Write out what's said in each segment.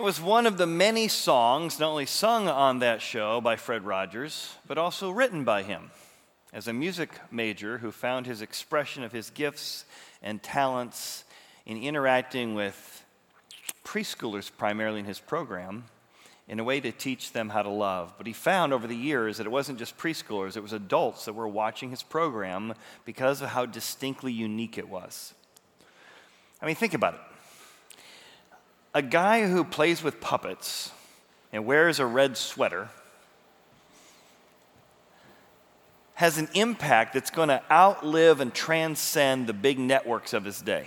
was one of the many songs not only sung on that show by Fred Rogers, but also written by him as a music major who found his expression of his gifts and talents in interacting with preschoolers primarily in his program in a way to teach them how to love. But he found over the years that it wasn't just preschoolers, it was adults that were watching his program because of how distinctly unique it was. I mean, think about it. A guy who plays with puppets and wears a red sweater has an impact that's going to outlive and transcend the big networks of his day.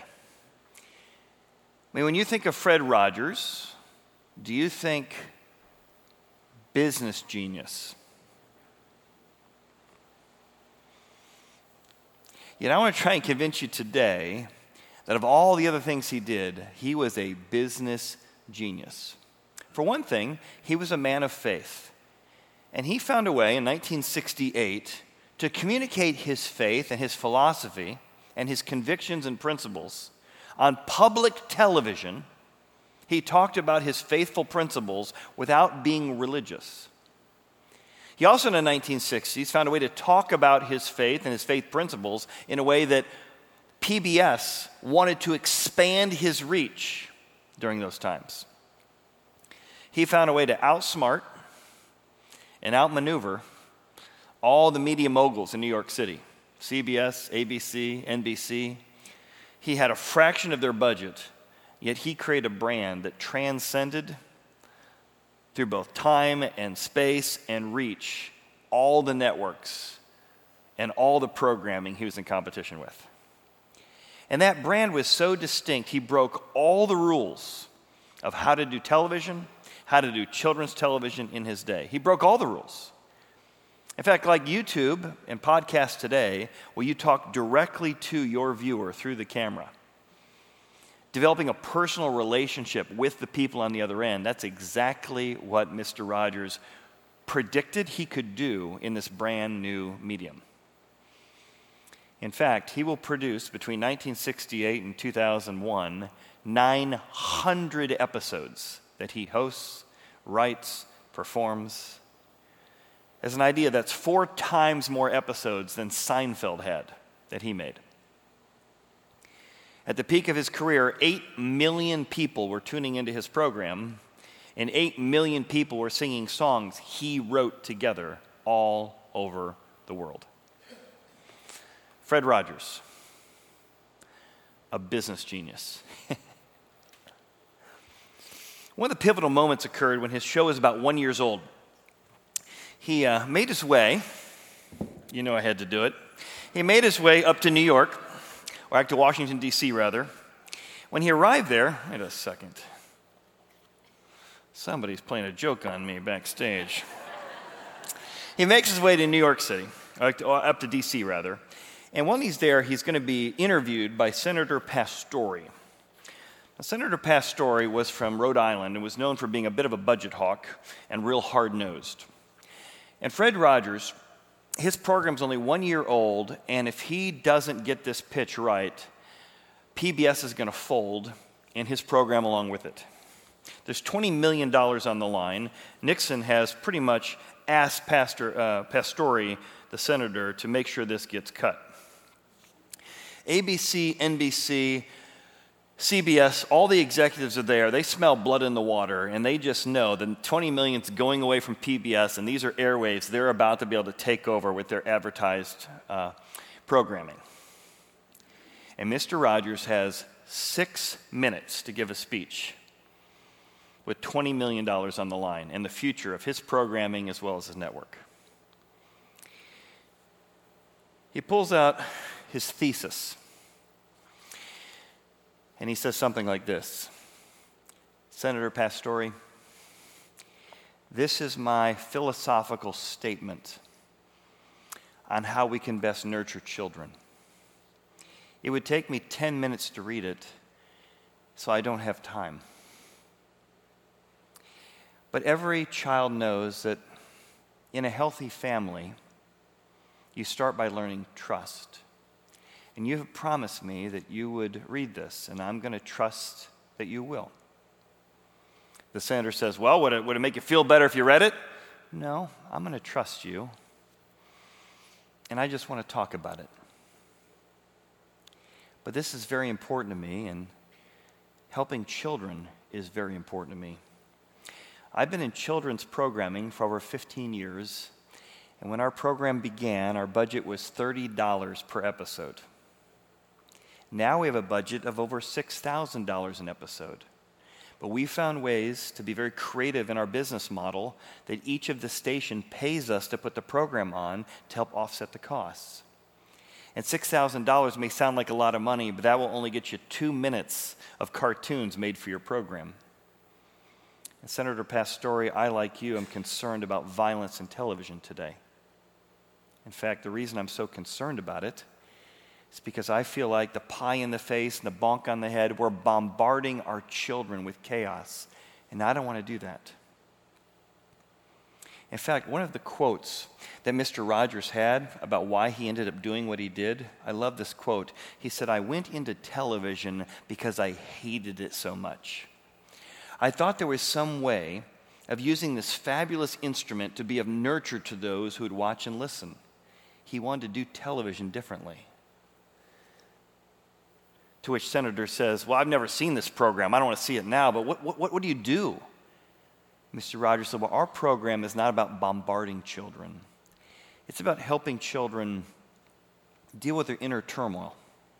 I mean, when you think of Fred Rogers, do you think business genius? Yet I want to try and convince you today that of all the other things he did, he was a business genius. For one thing, he was a man of faith. And he found a way in 1968 to communicate his faith and his philosophy and his convictions and principles on public television. He talked about his faithful principles without being religious. He also in the 1960s found a way to talk about his faith and his faith principles in a way that PBS wanted to expand his reach during those times. He found a way to outsmart and outmaneuver all the media moguls in New York City, CBS, ABC, NBC. He had a fraction of their budget, yet he created a brand that transcended through both time and space and reach all the networks and all the programming he was in competition with. And that brand was so distinct, he broke all the rules of how to do television, how to do children's television in his day. He broke all the rules. In fact, like YouTube and podcasts today, where you talk directly to your viewer through the camera, developing a personal relationship with the people on the other end, that's exactly what Mr. Rogers predicted he could do in this brand new medium. In fact, he will produce between 1968 and 2001 900 episodes that he hosts, writes, performs. As an idea, that's 4 times more episodes than Seinfeld had that he made. At the peak of his career, 8 million people were tuning into his program, and 8 million people were singing songs he wrote together all over the world. Fred Rogers, a business genius. One of the pivotal moments occurred when his show was about 1 year old. He made his way, you know I had to do it, he made his way up to New York, or back to Washington, D.C. rather. When he arrived there, wait a second, somebody's playing a joke on me backstage. He makes his way to New York City, up to D.C. rather, and while he's there, he's going to be interviewed by Senator Pastore. Now, Senator Pastore was from Rhode Island and was known for being a bit of a budget hawk and real hard-nosed. And Fred Rogers, his program's only 1 year old, and if he doesn't get this pitch right, PBS is going to fold, and his program along with it. There's $20 million on the line. Nixon has pretty much asked Pastore, the senator, to make sure this gets cut. ABC, NBC, CBS, all the executives are there. They smell blood in the water, and they just know that 20 million is going away from PBS, and these are airwaves they're about to be able to take over with their advertised programming. And Mr. Rogers has 6 minutes to give a speech with $20 million on the line and the future of his programming as well as his network. He pulls out his thesis. And he says something like this: Senator Pastore, this is my philosophical statement on how we can best nurture children. It would take me 10 minutes to read it, so I don't have time. But every child knows that in a healthy family, you start by learning trust. And you have promised me that you would read this, and I'm going to trust that you will. The senator says, well, would it make you feel better if you read it? No, I'm going to trust you. And I just want to talk about it. But this is very important to me, and helping children is very important to me. I've been in children's programming for over 15 years, and when our program began, our budget was $30 per episode. Now we have a budget of over $6,000 an episode. But we found ways to be very creative in our business model that each of the station pays us to put the program on to help offset the costs. And $6,000 may sound like a lot of money, but that will only get you 2 minutes of cartoons made for your program. And Senator Pastore, I, like you, am concerned about violence in television today. In fact, the reason I'm so concerned about it is because I feel like the pie in the face and the bonk on the head, we're bombarding our children with chaos. And I don't want to do that. In fact, one of the quotes that Mr. Rogers had about why he ended up doing what he did, I love this quote. He said, I went into television because I hated it so much. I thought there was some way of using this fabulous instrument to be of nurture to those who would watch and listen. He wanted to do television differently. To which Senator says, well, I've never seen this program. I don't want to see it now, but what do you do? Mr. Rogers said, well, our program is not about bombarding children. It's about helping children deal with their inner turmoil.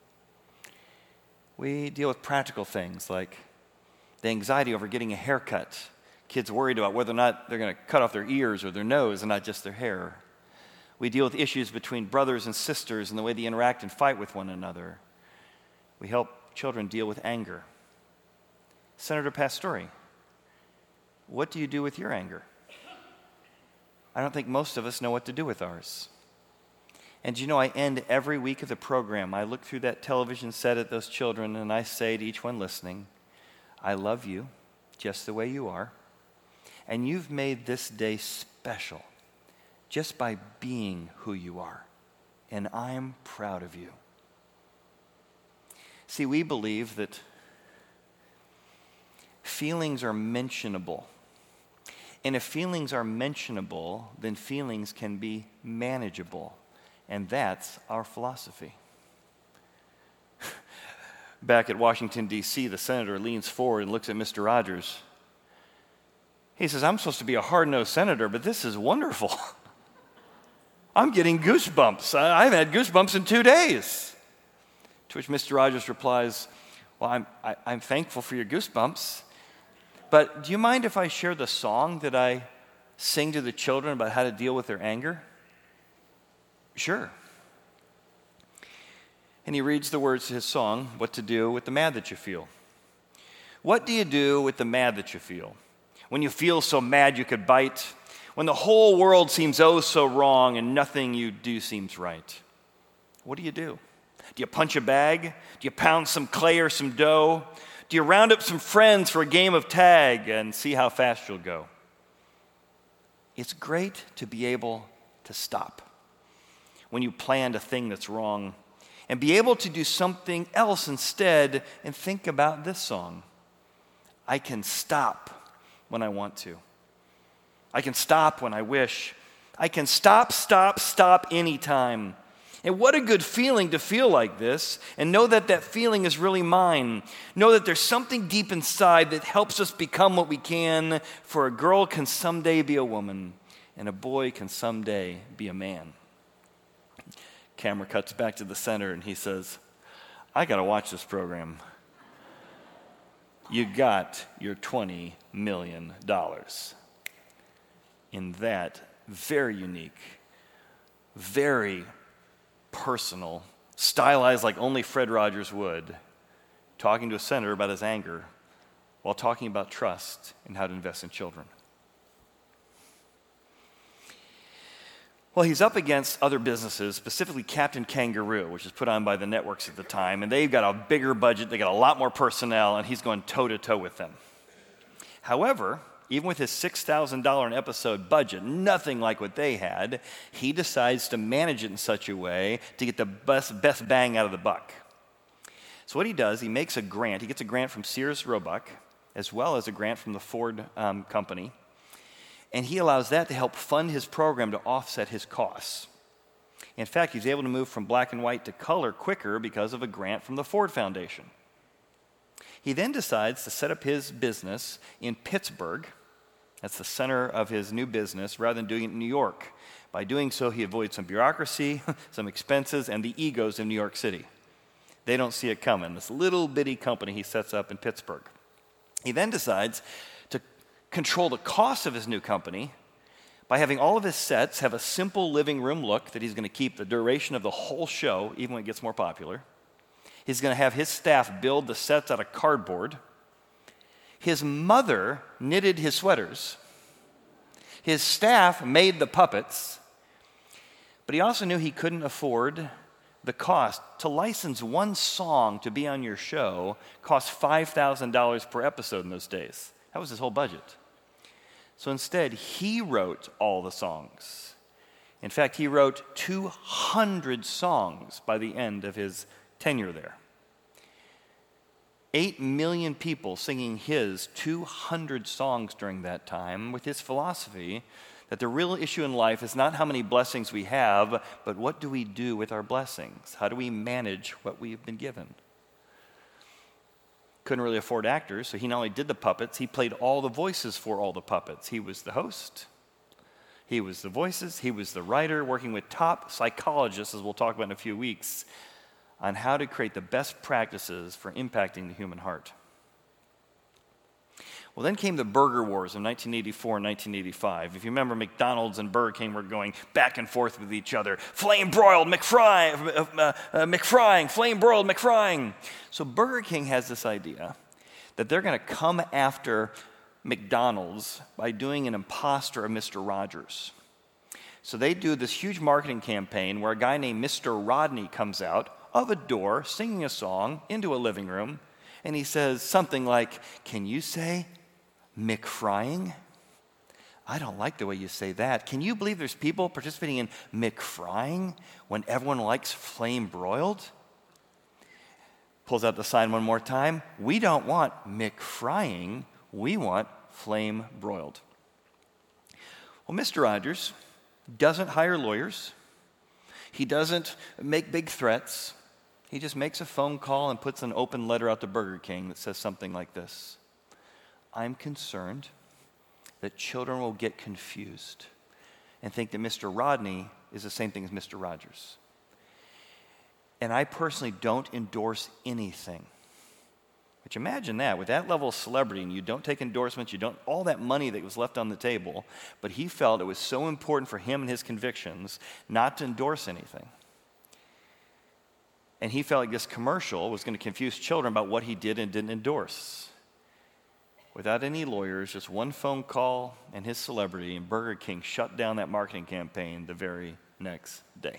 We deal with practical things like the anxiety over getting a haircut. Kids worried about whether or not they're going to cut off their ears or their nose and not just their hair. We deal with issues between brothers and sisters and the way they interact and fight with one another. We help children deal with anger. Senator Pastore, what do you do with your anger? I don't think most of us know what to do with ours. And you know, I end every week of the program, I look through that television set at those children and I say to each one listening, I love you just the way you are. And you've made this day special just by being who you are. And I'm proud of you. See, we believe that feelings are mentionable. And if feelings are mentionable, then feelings can be manageable. And that's our philosophy. Back at Washington, D.C., the senator leans forward and looks at Mr. Rogers. He says, I'm supposed to be a hard-nosed senator, but this is wonderful. I'm getting goosebumps. I've had goosebumps in 2 days. To which Mr. Rogers replies, well, I'm thankful for your goosebumps, but do you mind if I share the song that I sing to the children about how to deal with their anger? Sure. And he reads the words to his song, What to Do with the Mad That You Feel. What do you do with the mad that you feel? When you feel so mad you could bite, when the whole world seems oh so wrong and nothing you do seems right. What do you do? Do you punch a bag? Do you pound some clay or some dough? Do you round up some friends for a game of tag and see how fast you'll go? It's great to be able to stop when you planned a thing that's wrong and be able to do something else instead and think about this song. I can stop when I want to. I can stop when I wish. I can stop anytime. And what a good feeling to feel like this and know that that feeling is really mine. Know that there's something deep inside that helps us become what we can, for a girl can someday be a woman and a boy can someday be a man. Camera cuts back to the center and he says, I got to watch this program. You got your $20 million. In that very unique, very personal, stylized like only Fred Rogers would, talking to a senator about his anger while talking about trust and how to invest in children. Well, he's up against other businesses, specifically Captain Kangaroo, which is put on by the networks at the time, and they've got a bigger budget, they got a lot more personnel, and he's going toe-to-toe with them. However, even with his $6,000 an episode budget, nothing like what they had, he decides to manage it in such a way to get the best bang out of the buck. So what he does, he makes a grant. He gets a grant from Sears Roebuck, as well as a grant from the Ford company. And he allows that to help fund his program to offset his costs. In fact, he's able to move from black and white to color quicker because of a grant from the Ford Foundation. He then decides to set up his business in Pittsburgh. That's the center of his new business, rather than doing it in New York. By doing so, he avoids some bureaucracy, some expenses, and the egos of New York City. They don't see it coming. This little bitty company he sets up in Pittsburgh. He then decides to control the cost of his new company by having all of his sets have a simple living room look that he's going to keep the duration of the whole show, even when it gets more popular. He's going to have his staff build the sets out of cardboard. His mother knitted his sweaters. His staff made the puppets. But he also knew he couldn't afford the cost. To license one song to be on your show cost $5,000 per episode in those days. That was his whole budget. So instead, he wrote all the songs. In fact, he wrote 200 songs by the end of his tenure there. 8 million people singing his 200 songs during that time with his philosophy that the real issue in life is not how many blessings we have, but what do we do with our blessings? How do we manage what we've been given? Couldn't really afford actors, so he not only did the puppets, he played all the voices for all the puppets. He was the host, he was the voices, he was the writer, working with top psychologists, as we'll talk about in a few weeks, on how to create the best practices for impacting the human heart. Well, then came the burger wars in 1984 and 1985. If you remember, McDonald's and Burger King were going back and forth with each other. Flame-broiled McFrying, flame-broiled McFrying. So Burger King has this idea that they're going to come after McDonald's by doing an imposter of Mr. Rogers. So they do this huge marketing campaign where a guy named Mr. Rodney comes out of a door singing a song into a living room, and he says something like, "Can you say McFrying? I don't like the way you say that. Can you believe there's people participating in McFrying when everyone likes flame broiled?" Pulls out the sign one more time. "We don't want McFrying, we want flame broiled." Well, Mr. Rogers doesn't hire lawyers. He doesn't make big threats. He just makes a phone call and puts an open letter out to Burger King that says something like this: "I'm concerned that children will get confused and think that Mr. Rodney is the same thing as Mr. Rogers. And I personally don't endorse anything." Which, imagine that, with that level of celebrity, and you don't take endorsements, you don't, all that money that was left on the table, but he felt it was so important for him and his convictions not to endorse anything. And he felt like this commercial was going to confuse children about what he did and didn't endorse. Without any lawyers, just one phone call and his celebrity, and Burger King shut down that marketing campaign the very next day.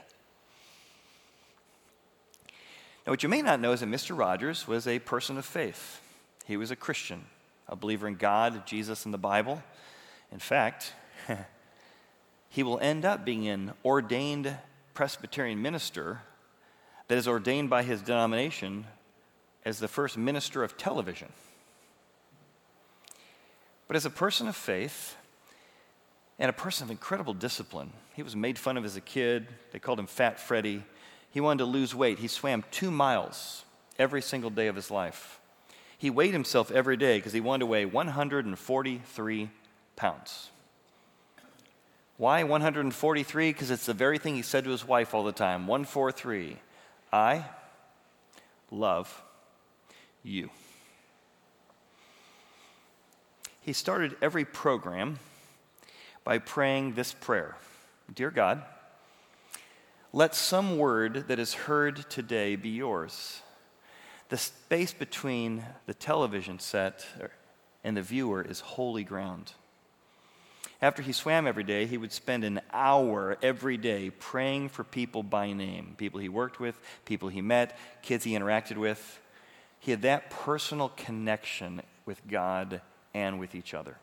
Now, what you may not know is that Mr. Rogers was a person of faith. He was a Christian, a believer in God, Jesus, and the Bible. In fact, he will end up being an ordained Presbyterian minister that is ordained by his denomination as the first minister of television. But as a person of faith and a person of incredible discipline, he was made fun of as a kid. They called him Fat Freddy. He wanted to lose weight. He swam 2 miles every single day of his life. He weighed himself every day because he wanted to weigh 143 pounds. Why 143? Because it's the very thing he said to his wife all the time, 143. I love you. He started every program by praying this prayer: "Dear God, let some word that is heard today be yours. The space between the television set and the viewer is holy ground." After he swam every day, he would spend an hour every day praying for people by name, people he worked with, people he met, kids he interacted with. He had that personal connection with God and with each other.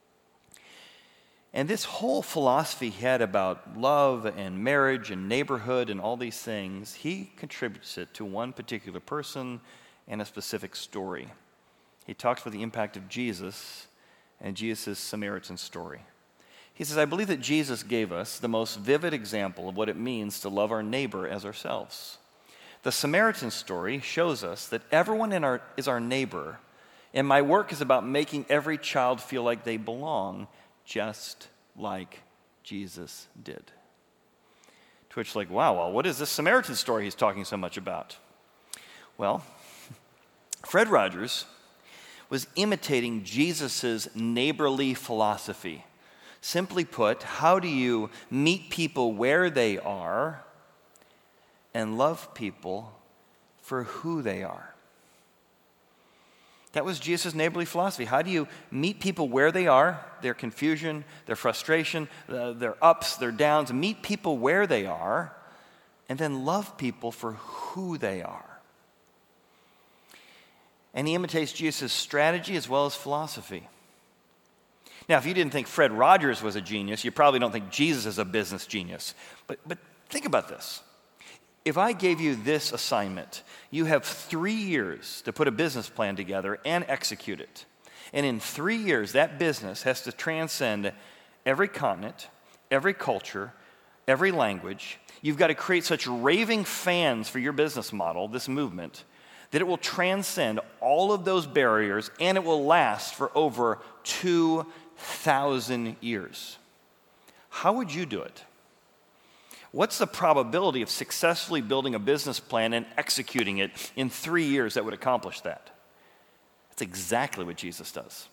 And this whole philosophy he had about love and marriage and neighborhood and all these things, he contributes it to one particular person and a specific story. He talks about the impact of Jesus and Jesus' Samaritan story. He says, I believe that Jesus gave us the most vivid example of what it means to love our neighbor as ourselves. The Samaritan story shows us that everyone is our neighbor, and my work is about making every child feel like they belong, just like Jesus did. To which, like, wow, well, what is this Samaritan story he's talking so much about? Well, Fred Rogers was imitating Jesus' neighborly philosophy. Simply put, how do you meet people where they are and love people for who they are? That was Jesus' neighborly philosophy. How do you meet people where they are, their confusion, their frustration, their ups, their downs, meet people where they are, and then love people for who they are? And he imitates Jesus' strategy as well as philosophy. Now, if you didn't think Fred Rogers was a genius, you probably don't think Jesus is a business genius. But think about this. If I gave you this assignment, you have 3 years to put a business plan together and execute it. And in 3 years, that business has to transcend every continent, every culture, every language. You've got to create such raving fans for your business model, this movement, that it will transcend all of those barriers and it will last for over 2,000 years. How would you do it? What's the probability of successfully building a business plan and executing it in 3 years that would accomplish that? That's exactly what Jesus does.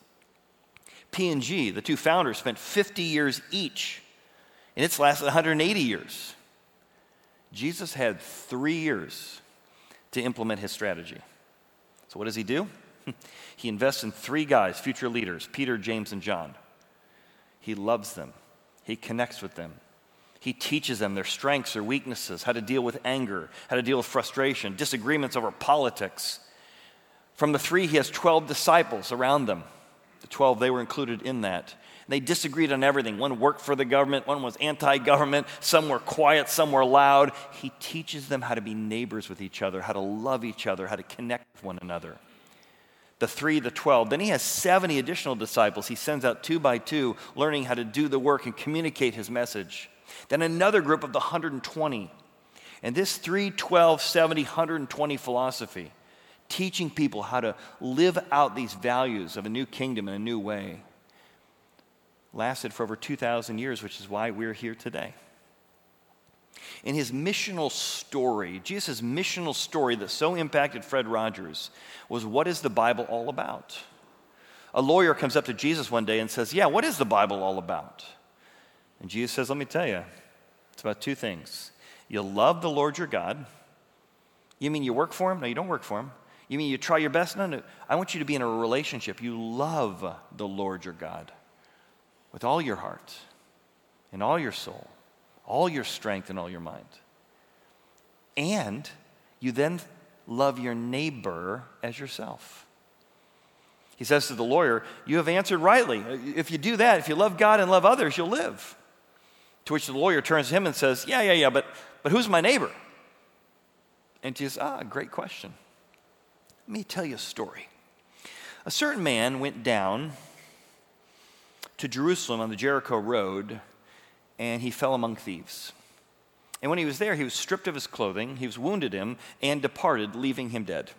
P&G, the two founders, spent 50 years each, and it's lasted 180 years. Jesus had 3 years to implement his strategy. So what does he do? He invests in 3 guys, future leaders, Peter, James, and John. He loves them. He connects with them. He teaches them their strengths, their weaknesses, how to deal with anger, how to deal with frustration, disagreements over politics. From the 3, he has 12 disciples around them. The 12, they were included in that. They disagreed on everything. One worked for the government, one was anti-government, some were quiet, some were loud. He teaches them how to be neighbors with each other, how to love each other, how to connect with one another. The 3, the 12. Then he has 70 additional disciples. He sends out 2 by 2, learning how to do the work and communicate his message. Then another group of the 120. And this 3, 12, 70, 120 philosophy, teaching people how to live out these values of a new kingdom in a new way, lasted for over 2,000 years, which is why we're here today. In his missional story, Jesus' missional story that so impacted Fred Rogers was, what is the Bible all about? A lawyer comes up to Jesus one day and says, yeah, what is the Bible all about? And Jesus says, let me tell you, it's about 2 things. You'll love the Lord your God. You mean you work for him? No, you don't work for him. You mean you try your best? No. I want you to be in a relationship. You love the Lord your God with all your heart and all your soul, all your strength and all your mind. And you then love your neighbor as yourself. He says to the lawyer, you have answered rightly. If you do that, if you love God and love others, you'll live. To which the lawyer turns to him and says, yeah, but who's my neighbor? And Jesus, great question. Let me tell you a story. A certain man went down to Jerusalem on the Jericho road, and he fell among thieves. And when he was there, he was stripped of his clothing, he was wounded him, and departed, leaving him dead.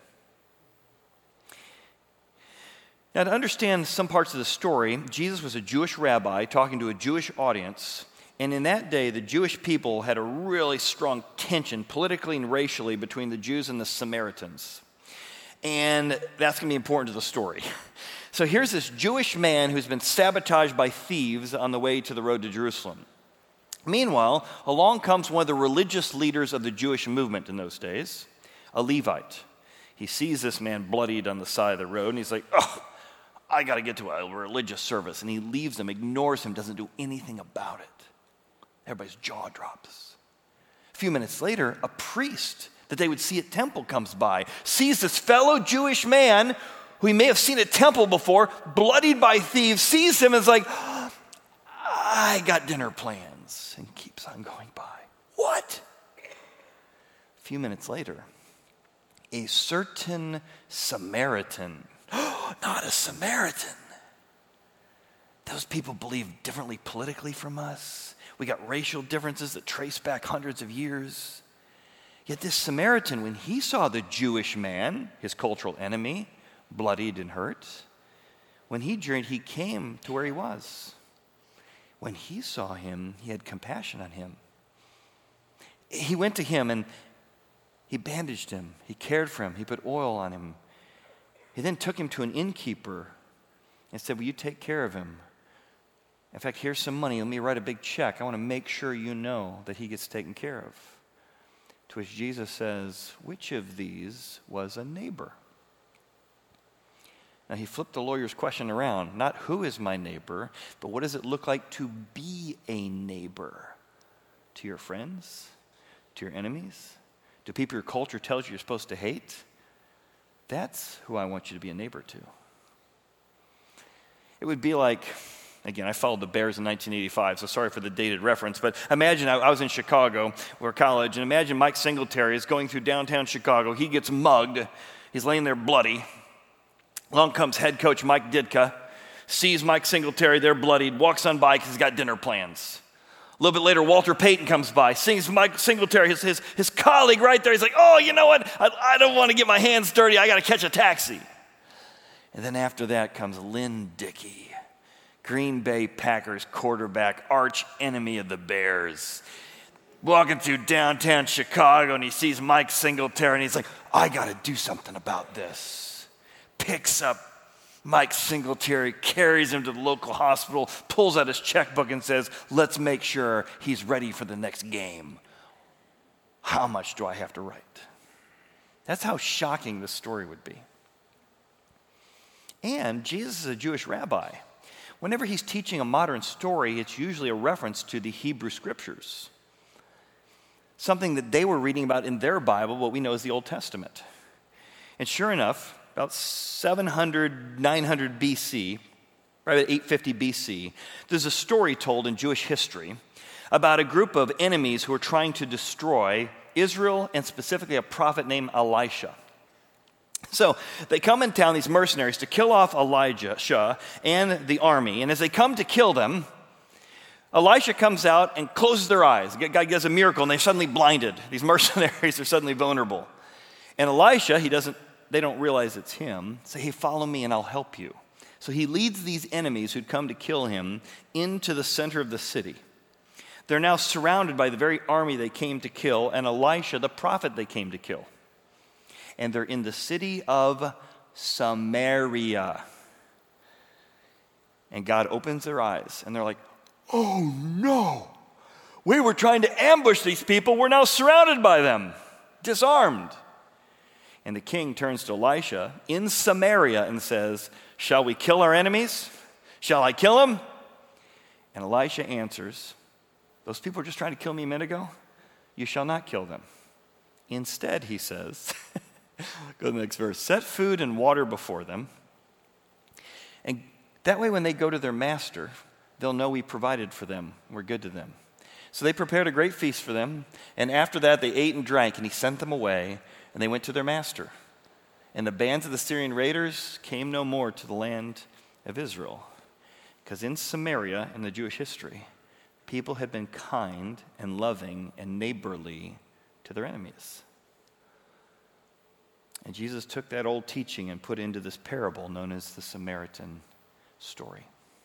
Now, to understand some parts of the story, Jesus was a Jewish rabbi talking to a Jewish audience, and in that day, the Jewish people had a really strong tension, politically and racially, between the Jews and the Samaritans. And that's going to be important to the story. So here's this Jewish man who's been sabotaged by thieves on the way to the road to Jerusalem. Meanwhile, along comes one of the religious leaders of the Jewish movement in those days, a Levite. He sees this man bloodied on the side of the road, and he's like, I got to get to a religious service. And he leaves him, ignores him, doesn't do anything about it. Everybody's jaw drops. A few minutes later, a priest that they would see at temple comes by, sees this fellow Jewish man who he may have seen at temple before, bloodied by thieves, sees him and is like, I got dinner plans, and keeps on going by. What? A few minutes later, a certain Samaritan. not a Samaritan. Those people believe differently politically from us. We got racial differences that trace back hundreds of years. Yet this Samaritan, when he saw the Jewish man, his cultural enemy, bloodied and hurt, when he journeyed, he came to where he was. When he saw him, he had compassion on him. He went to him and he bandaged him. He cared for him. He put oil on him. He then took him to an innkeeper and said, will you take care of him? In fact, here's some money. Let me write a big check. I want to make sure you know that he gets taken care of. To which Jesus says, which of these was a neighbor? Now, he flipped the lawyer's question around. Not who is my neighbor, but what does it look like to be a neighbor? To your friends? To your enemies? To people your culture tells you you're supposed to hate? That's who I want you to be a neighbor to. It would be like, again, I followed the Bears in 1985, so sorry for the dated reference, but imagine I was in Chicago, we're college, and imagine Mike Singletary is going through downtown Chicago. He gets mugged. He's laying there bloody. Along comes head coach Mike Ditka, sees Mike Singletary there bloodied, walks on by because he's got dinner plans. A little bit later, Walter Payton comes by, sees Mike Singletary, his colleague right there. He's like, oh, you know what? I don't want to get my hands dirty. I got to catch a taxi. And then after that comes Lynn Dickey, Green Bay Packers quarterback, arch enemy of the Bears. Walking through downtown Chicago, and he sees Mike Singletary, and he's like, I got to do something about this. Picks up Mike Singletary, carries him to the local hospital, pulls out his checkbook and says, let's make sure he's ready for the next game. How much do I have to write? That's how shocking this story would be. And Jesus is a Jewish rabbi. Whenever he's teaching a modern story, it's usually a reference to the Hebrew Scriptures, something that they were reading about in their Bible, what we know as the Old Testament. And sure enough, about 700, 900 BC, right at 850 BC, there's a story told in Jewish history about a group of enemies who are trying to destroy Israel and specifically a prophet named Elisha. So they come in town, these mercenaries, to kill off Elijah and the army. And as they come to kill them, Elisha comes out and closes their eyes. God does a miracle and they're suddenly blinded. These mercenaries are suddenly vulnerable. And Elisha, they don't realize it's him, say, hey, follow me and I'll help you. So he leads these enemies who'd come to kill him into the center of the city. They're now surrounded by the very army they came to kill and Elisha, the prophet they came to kill. And they're in the city of Samaria. And God opens their eyes and they're like, oh no, we were trying to ambush these people. We're now surrounded by them, disarmed. And the king turns to Elisha in Samaria and says, shall we kill our enemies? Shall I kill them? And Elisha answers, those people were just trying to kill me a minute ago. You shall not kill them. Instead, he says, go to the next verse, set food and water before them. And that way when they go to their master, they'll know we provided for them. We're good to them. So they prepared a great feast for them. And after that, they ate and drank, and he sent them away. And they went to their master. And the bands of the Syrian raiders came no more to the land of Israel. Because in Samaria, in the Jewish history, people had been kind and loving and neighborly to their enemies. And Jesus took that old teaching and put it into this parable known as the Samaritan story.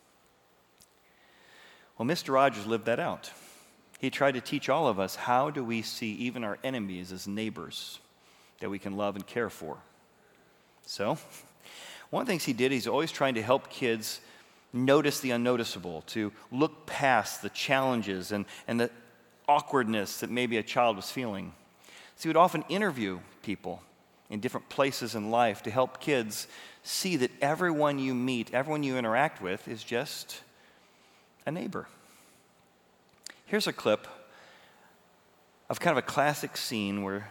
Well, Mr. Rogers lived that out. He tried to teach all of us, how do we see even our enemies as neighbors that we can love and care for? So, one of the things he did, he's always trying to help kids notice the unnoticeable, to look past the challenges and the awkwardness that maybe a child was feeling. So he would often interview people in different places in life to help kids see that everyone you meet, everyone you interact with is just a neighbor. Here's a clip of kind of a classic scene where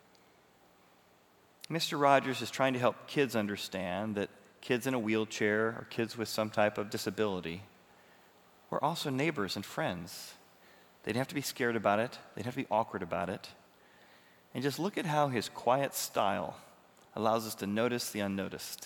Mr. Rogers is trying to help kids understand that kids in a wheelchair or kids with some type of disability were also neighbors and friends. They didn't have to be scared about it. They didn't have to be awkward about it. And just look at how his quiet style allows us to notice the unnoticed,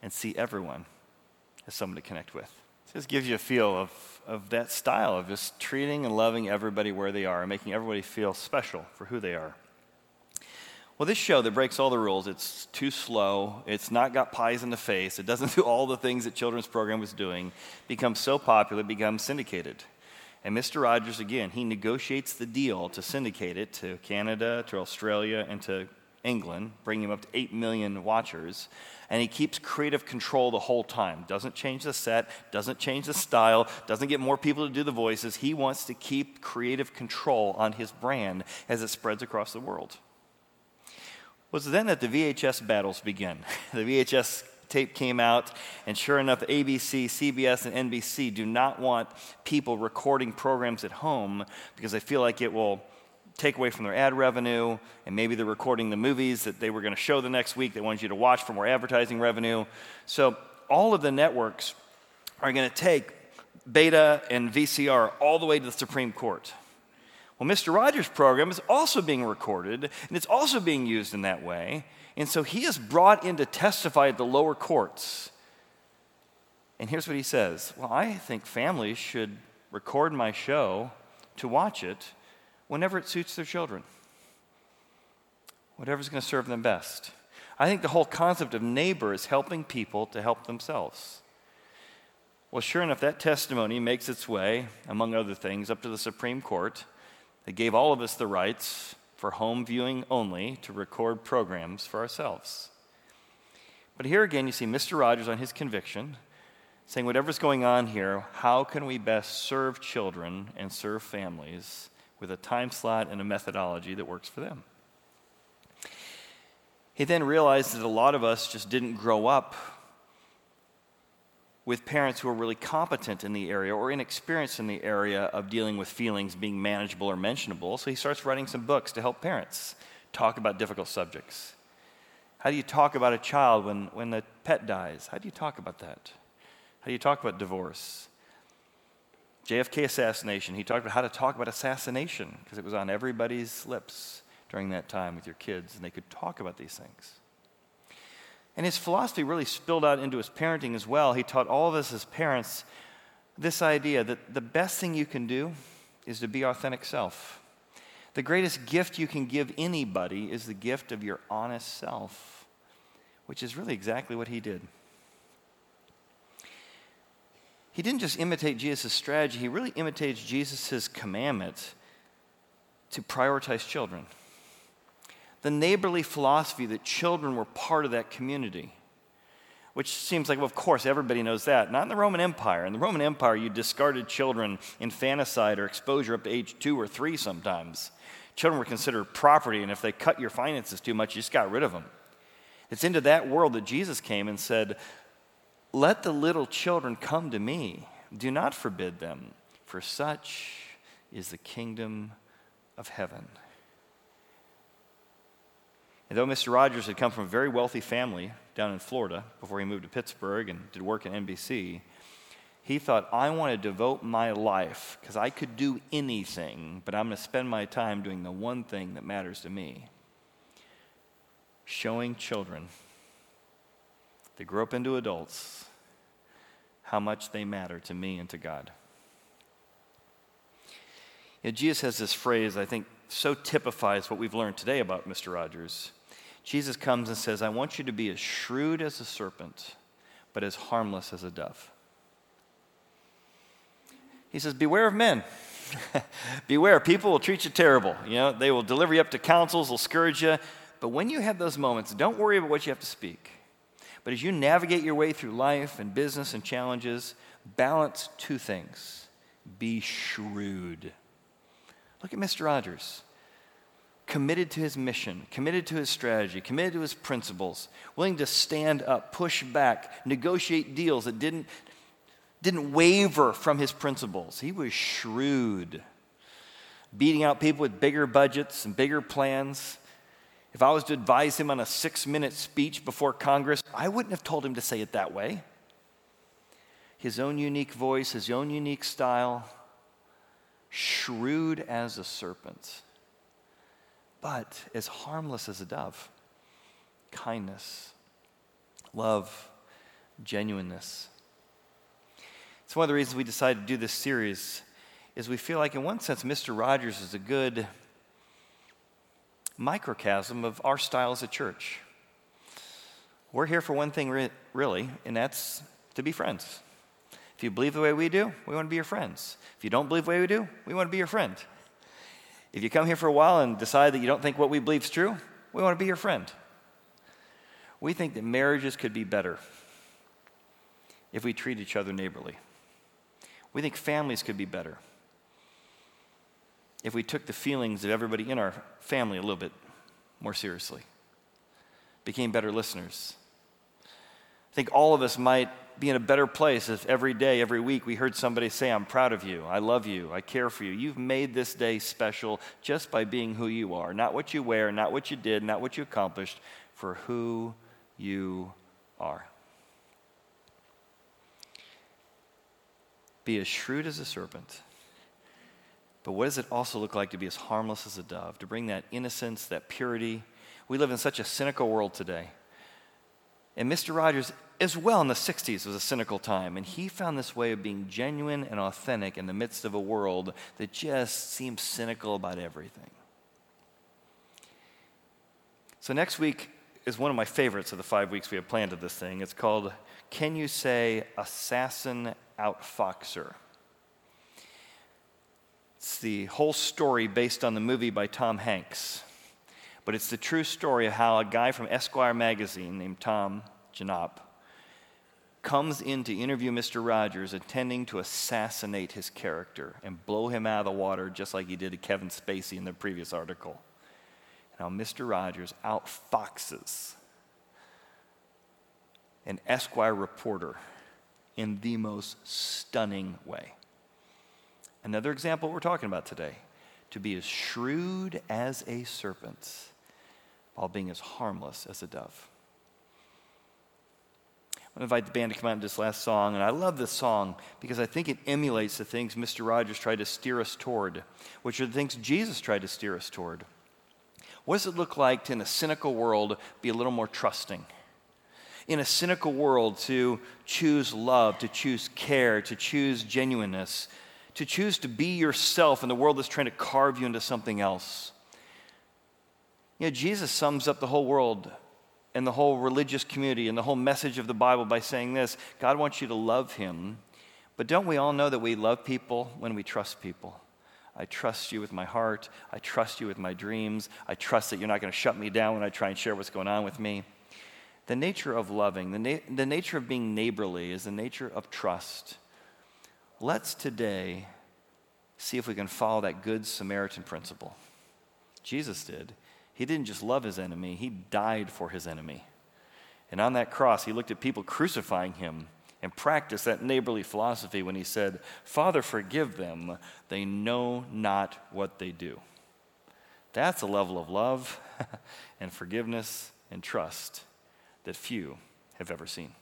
and see everyone as someone to connect with. It just gives you a feel of that style of just treating and loving everybody where they are and making everybody feel special for who they are. Well, this show that breaks all the rules, it's too slow, it's not got pies in the face, it doesn't do all the things that children's program was doing, becomes so popular, it becomes syndicated. And Mr. Rogers, again, he negotiates the deal to syndicate it to Canada, to Australia, and to England, bringing him up to 8 million watchers. And he keeps creative control the whole time. Doesn't change the set, doesn't change the style, doesn't get more people to do the voices. He wants to keep creative control on his brand as it spreads across the world. It was then that the VHS battles begin. The VHS tape came out, and sure enough, ABC, CBS, and NBC do not want people recording programs at home because they feel like it will take away from their ad revenue, and maybe they're recording the movies that they were going to show the next week. They wanted you to watch for more advertising revenue. So all of the networks are going to take beta and VCR all the way to the Supreme Court. Well, Mr. Rogers' program is also being recorded, and it's also being used in that way. And so he is brought in to testify at the lower courts. And here's what he says. Well, I think families should record my show to watch it whenever it suits their children. Whatever's going to serve them best. I think the whole concept of neighbor is helping people to help themselves. Well, sure enough, that testimony makes its way, among other things, up to the Supreme Court. They gave all of us the rights for home viewing only to record programs for ourselves. But here again, you see Mr. Rogers on his conviction, saying whatever's going on here, how can we best serve children and serve families with a time slot and a methodology that works for them? He then realized that a lot of us just didn't grow up with parents who are really competent in the area or inexperienced in the area of dealing with feelings being manageable or mentionable. So he starts writing some books to help parents talk about difficult subjects. How do you talk about a child when the pet dies? How do you talk about that? How do you talk about divorce? JFK assassination, he talked about how to talk about assassination because it was on everybody's lips during that time with your kids, and they could talk about these things. And his philosophy really spilled out into his parenting as well. He taught all of us as parents this idea that the best thing you can do is to be authentic self. The greatest gift you can give anybody is the gift of your honest self, which is really exactly what he did. He didn't just imitate Jesus' strategy, he really imitates Jesus' commandment to prioritize children. The neighborly philosophy that children were part of that community, which seems like, well, of course, everybody knows that. Not in the Roman Empire. In the Roman Empire, you discarded children infanticide or exposure up to age 2 or 3 sometimes. Children were considered property, and if they cut your finances too much, you just got rid of them. It's into that world that Jesus came and said, let the little children come to me. Do not forbid them, for such is the kingdom of heaven. And though Mr. Rogers had come from a very wealthy family down in Florida before he moved to Pittsburgh and did work at NBC, he thought, I want to devote my life, because I could do anything, but I'm going to spend my time doing the one thing that matters to me. Showing children that grow up into adults how much they matter to me and to God. You know, Jesus has this phrase I think so typifies what we've learned today about Mr. Rogers. Jesus comes and says, I want you to be as shrewd as a serpent, but as harmless as a dove. He says, beware of men. Beware, people will treat you terrible. You know, they will deliver you up to councils, they'll scourge you. But when you have those moments, don't worry about what you have to speak. But as you navigate your way through life and business and challenges, balance 2 things. Be shrewd. Look at Mr. Rogers. Committed to his mission, committed to his strategy, committed to his principles, willing to stand up, push back, negotiate deals that didn't waver from his principles. He was shrewd, beating out people with bigger budgets and bigger plans. If I was to advise him on a 6-minute speech before Congress, I wouldn't have told him to say it that way. His own unique voice, his own unique style, shrewd as a serpent, but as harmless as a dove. Kindness, love, genuineness. It's one of the reasons we decided to do this series is we feel like in one sense Mr. Rogers is a good microcosm of our style as a church. We're here for one thing really, and that's to be friends. If you believe the way we do, we want to be your friends. If you don't believe the way we do, we want to be your friend. If you come here for a while and decide that you don't think what we believe is true, we want to be your friend. We think that marriages could be better if we treat each other neighborly. We think families could be better if we took the feelings of everybody in our family a little bit more seriously, became better listeners. I think all of us might be in a better place if every day, every week, we heard somebody say, I'm proud of you, I love you, I care for you. You've made this day special just by being who you are. Not what you wear, not what you did, not what you accomplished, for who you are. Be as shrewd as a serpent. But what does it also look like to be as harmless as a dove? To bring that innocence, that purity. We live in such a cynical world today. And Mr. Rogers, as well in the 60s, was a cynical time. And he found this way of being genuine and authentic in the midst of a world that just seems cynical about everything. So next week is one of my favorites of the 5 weeks we have planned to this thing. It's called, Can You Say Assassin Outfoxer? It's the whole story based on the movie by Tom Hanks. But it's the true story of how a guy from Esquire magazine named Tom Janop comes in to interview Mr. Rogers, intending to assassinate his character and blow him out of the water just like he did to Kevin Spacey in the previous article. Now, Mr. Rogers outfoxes an Esquire reporter in the most stunning way. Another example we're talking about today, to be as shrewd as a serpent while being as harmless as a dove. I'm going to invite the band to come out and this last song, and I love this song because I think it emulates the things Mr. Rogers tried to steer us toward, which are the things Jesus tried to steer us toward. What does it look like to, in a cynical world, be a little more trusting? In a cynical world, to choose love, to choose care, to choose genuineness, to choose to be yourself in the world that's trying to carve you into something else. You know, Jesus sums up the whole world and the whole religious community and the whole message of the Bible by saying this: God wants you to love him, but don't we all know that we love people when we trust people? I trust you with my heart. I trust you with my dreams. I trust that you're not going to shut me down when I try and share what's going on with me. The nature of loving, the nature of being neighborly is the nature of trust. Let's today see if we can follow that good Samaritan principle. Jesus did. He didn't just love his enemy, he died for his enemy. And on that cross, he looked at people crucifying him and practiced that neighborly philosophy when he said, Father, forgive them, they know not what they do. That's a level of love and forgiveness and trust that few have ever seen.